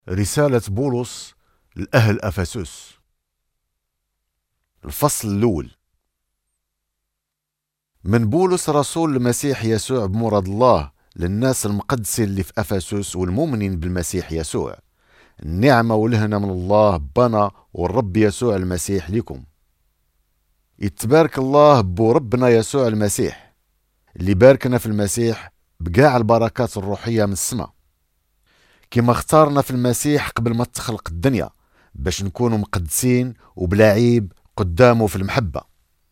رسالة بولس لأهل أفسس. الفصل الأول. من بولس رسول المسيح يسوع بمراد الله للناس المقدسين اللي في أفسس والمؤمنين بالمسيح يسوع، النعمة والهنا من الله بنا والرب يسوع المسيح لكم. يتبارك الله بربنا يسوع المسيح اللي باركنا في المسيح بقاع البركات الروحية من السماء، كما اختارنا في المسيح قبل ما تخلق الدنيا باش نكونوا مقدسين وبلا عيب قدامه في المحبة،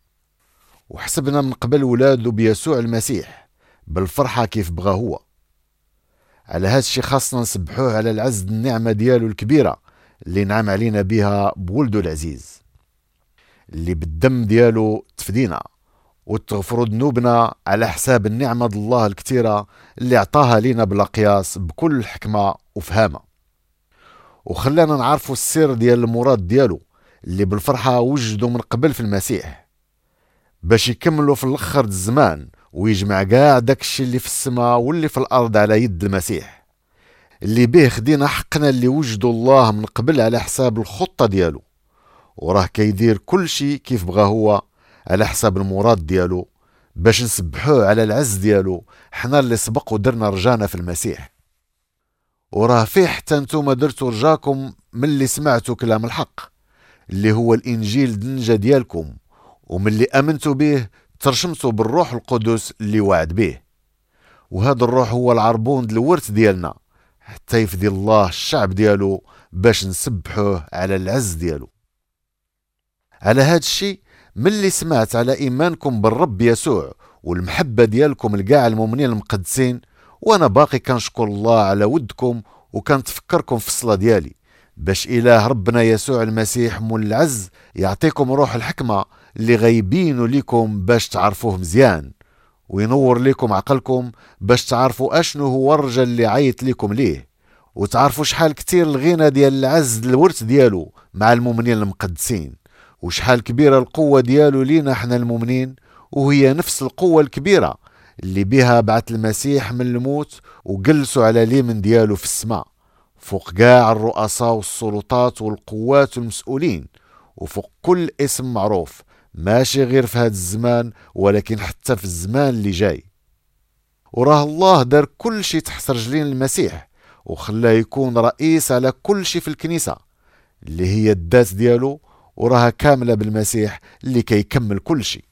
وحسبنا من قبل ولاده بيسوع المسيح بالفرحة كيف بغى هو. على هذا الشي خاصنا نسبحوه على العز النعمة ديالو الكبيرة اللي نعم علينا بها بولده العزيز، اللي بالدم ديالو تفدينا وتغفروا ذنوبنا على حساب النعمة الله الكتيرة اللي اعطاها لينا بلا قياس بكل حكمة وفهامة، وخلانا نعرفوا السر ديال المراد ديالو اللي بالفرحة وجدوا من قبل في المسيح باش يكملوا في الاخر الزمان ويجمع قاع داكشي اللي في السماء واللي في الارض على يد المسيح، اللي به خدينا حقنا اللي وجدوا الله من قبل على حساب الخطة ديالو، وراه كيدير كل شي كيف بغى هو على حساب المراد ديالو باش نسبحوه على العز ديالو حنا اللي سبق ودرنا رجانا في المسيح. وراه فيه حتى نتوما درتوا رجاكم من اللي سمعتوا كلام الحق اللي هو الانجيل الدنجة ديالكم، ومن اللي امنتوا به ترشمتوا بالروح القدس اللي وعد به، وهذا الروح هو العربون الورث ديالنا حتى يفدي الله الشعب ديالو باش نسبحوه على العز ديالو. على هذا الشيء من اللي سمعت على ايمانكم بالرب يسوع والمحبة ديالكم لقاع المؤمنين المقدسين، وانا باقي كنشكر الله على ودكم وكنتفكركم في الصلاة ديالي باش إله ربنا يسوع المسيح مول العز يعطيكم روح الحكمة اللي غيبينوا لكم باش تعرفوه مزيان، وينور لكم عقلكم باش تعرفوا اشنو هو الرجل اللي عيط لكم ليه، وتعرفوا شحال كتير الغنى ديال العز الورث ديالو مع المؤمنين المقدسين، وشحال كبيرة القوة ديالو لينا احنا المؤمنين، وهي نفس القوة الكبيرة اللي بها بعث المسيح من الموت وجلسوا على اليمين ديالو في السماء فوق قاع الرؤساء والسلطات والقوات والمسؤولين، وفوق كل اسم معروف ماشي غير في هذا الزمان ولكن حتى في الزمان اللي جاي. وراه الله دار كل شي تحت رجلين المسيح وخلاه يكون رئيس على كل شي في الكنيسة اللي هي الذات ديالو، وراها كاملة بالمسيح اللي كيكمل كل شي.